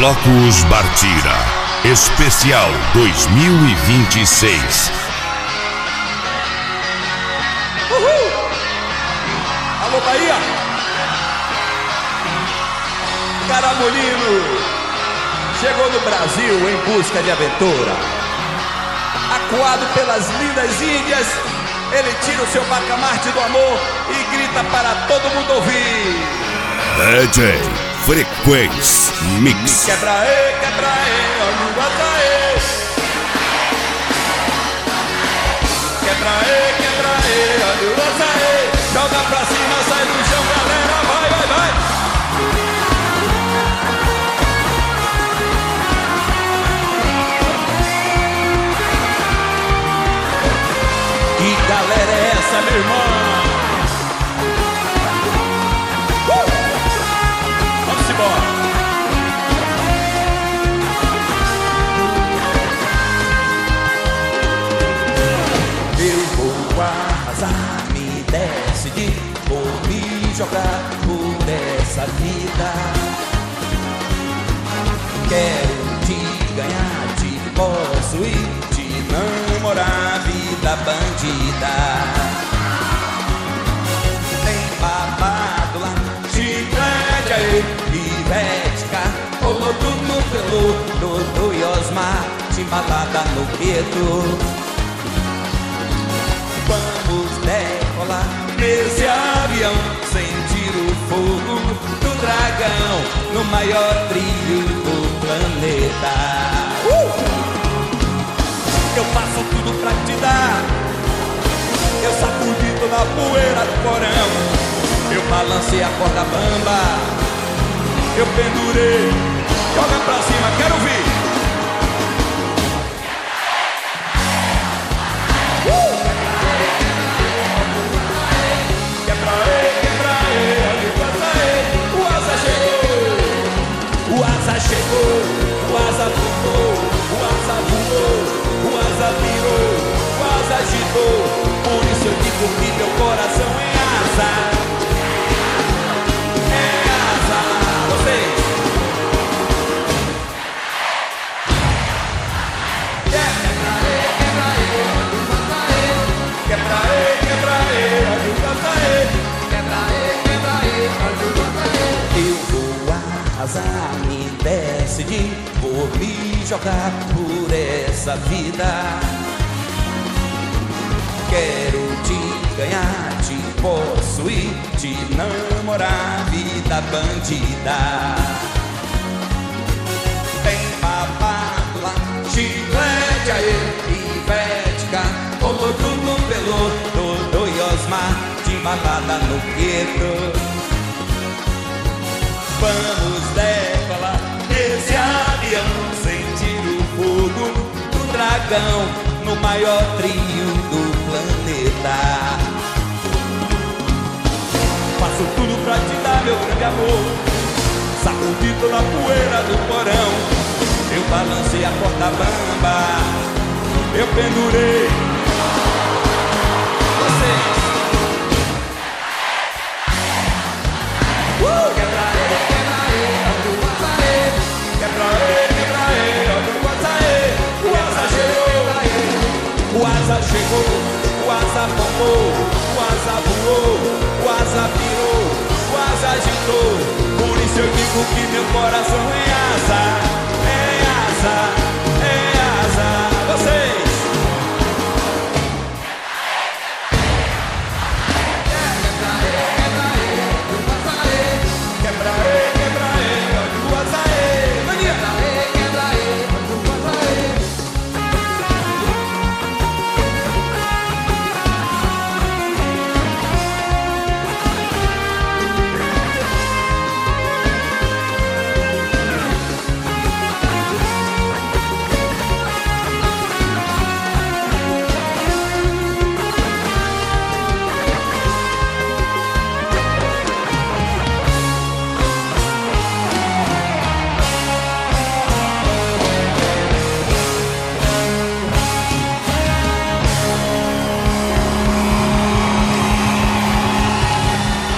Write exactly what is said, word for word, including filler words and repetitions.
Blocos Bartira Especial dois mil e vinte e seis. Uhul! Alô, Bahia! Caramolino chegou no Brasil em busca de aventura. Acuado pelas lindas Índias, ele tira o seu bacamarte do amor e grita para todo mundo ouvir: D J Frequência Mix. Quebra aí, quebra aí, olha o açaí. Quebra aí, quebra aí, olha o açaí. Joga pra cima, sai do chão, galera, vai, vai, vai. Que galera é essa, meu irmão? Me decidi, vou me jogar por essa vida. Quero te ganhar, te possuir, te namorar, vida bandida. Tem babado lá, chiclete aí, Ivética, rolou tudo pelo Dodô e Osmar, chimbalada no gueto. Vamos decolar nesse avião, sentir o fogo do dragão no maior trilho do planeta. uh! Eu faço tudo pra te dar, eu sacudi toda a poeira do porão, eu balancei a corda bamba, eu pendurei, joga pra cima, quero ouvir. Chegou, o asa ficou, o asa voou, o asa virou, o asa agitou. Por isso eu digo que meu coração é asa, é asa. Vocês quebra aí, quebra aí, quebra aí, quebra aí, olha o açaí. Quebra aí, quebra aí, olha o açaí. Eu vou arrasar, me decidi, vou me jogar por essa vida. Quero te ganhar, te possuir, te namorar, vida bandida. Tem babado lá, chiclete aí, Ivética, rolou tudo pelo Dodô e Osmar, de balada no gueto. Vamos decolar nesse avião, sentir o fogo do dragão no maior trio do planeta. Faço tudo pra te dar, meu grande amor, sacudi toda a poeira do porão, eu balancei a corda bamba, eu pendurei. Vocês uh! Quebra aí, quebra aí, olha o açaí. Quebra aí, quebra aí, olha o açaí. O asa chegou, o asa chegou, o asa bombou, o asa voou, o asa virou, o asa agitou. Por isso eu digo que meu coração é